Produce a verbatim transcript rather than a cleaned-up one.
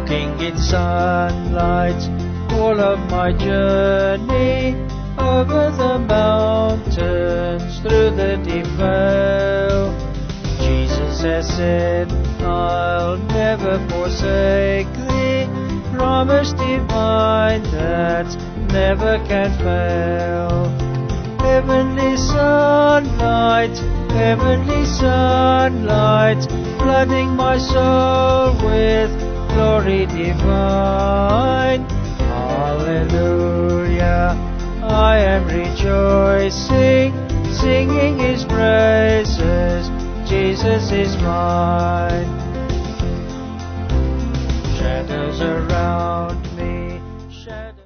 walking in sunlight all of my journey, over the mountains, through the deep vale. Jesus has said, I'll never forsake thee, promise divine that never can fail. Heavenly sunlight, heavenly sunlight, flooding my soul with glory divine. Hallelujah, I am rejoicing, singing His praises, Jesus is mine. Shadows around